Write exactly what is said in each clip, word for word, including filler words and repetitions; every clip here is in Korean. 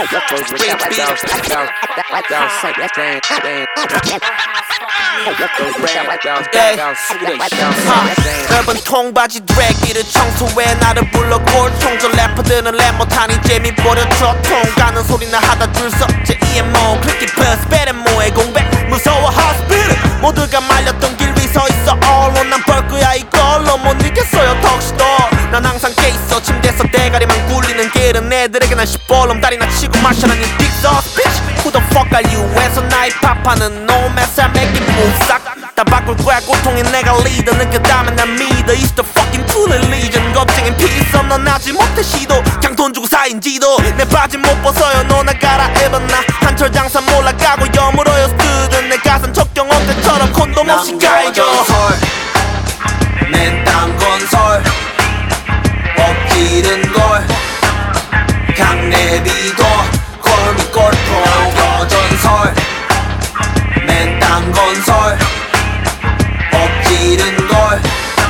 넓은 통바지 드래기를 청소해 나를 불러 골통전 래퍼들은 랩 못하니 재미 버려줘 통 가는 소리나 하다 줄서 제 이엠오 클릭 플러스 베레모의 공백 무서워 호스피tal 모두가 말렸던 길 위 서있어 all 난 벌 거야 이걸로 못 이겼어요 턱시도 난 항상 깨있어 침대에서 대가리만 굴리는 길은 애들에게 난 시뻘럼 다리나 치고 마셔라니 big sauce bitch Who the fuck are you 해서 나의 파파는 no mess I make it move 싹 다 바꿀 거야 고통이 내가 리더 느꼈다면 난 믿어 It's the fucking true religion 겁쟁인 피기썸 넌 하지 못해 시도 그냥 돈 주고 사인지도 내 바지 못 벗어요 너나 갈아입었나 한철 장사 몰라가고 여물어요 student 내 가슴 적경 엄대처럼 콘돔 없이 가이죠 맨땅 건설 엎지른 걸 강내비도 걸미 골프 여전설 맨땅 건설 엎지른 걸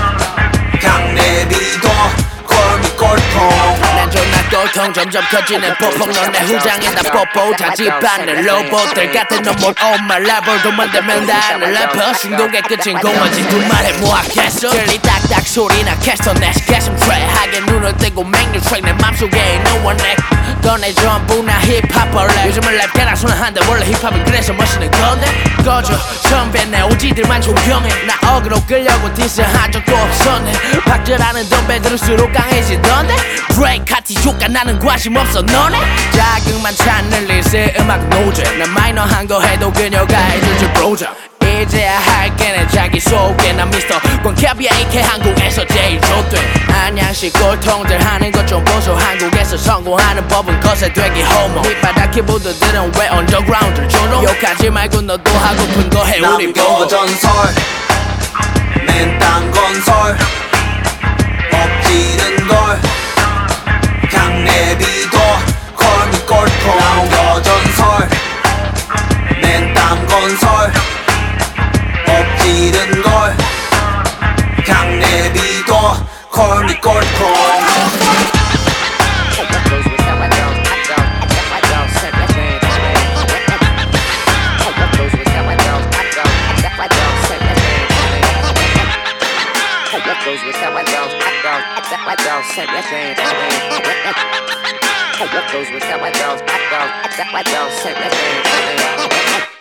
강내비도 걸미 골프 난 존나 꼴통 점점 커지는 폭풍 넌 내 후장에다 뽀뽀 다 집안을 로봇들 같은 놈못 온말 랩을도 만들면 다는 래퍼 중독의 끝인 공허진 두 말에 모았겠어 들리 딱딱 소리나 캐스터 내 가슴 트레하게 눈을 뜨고 맹글 트랙 내 맘속에 있는 원액 너네 전부 나 힙합 벌레 요즘은 랩 개나 손을 한대 원래 힙합은 그래서 멋있는 건데 꺼져 선배 내 오지들만 존경해 나 어그로 끌려고 디스한 적도 없었네 박제라는 덤벨 들을수록 강해지던데 브레이크 카티 효과 나는 관심 없어 너네 자극만 찾는 리스 음악 노제 난 마이너한 거 해도 그녀가 해줄 줄 브로자 이제야 할게 내 자기소개 난 미스터 광캡이야 이케 한국에서 제일 좋대 안양식 꼴통들 하는 것 좀 보소 한국에서 성공하는 법은 거세되기 호모 밑바닥 키보드들은 왜 언더그라운드를 조롱 욕하지 말고 너도 하고픈 거 해 우리 보고 전설 맨땅 건설 엎지른 걸 강내비도 걸미 골프 여전설 맨땅 건설 엎지른 걸 강내비도 걸미 골프 What goes with that? What goes? What goes? What goes?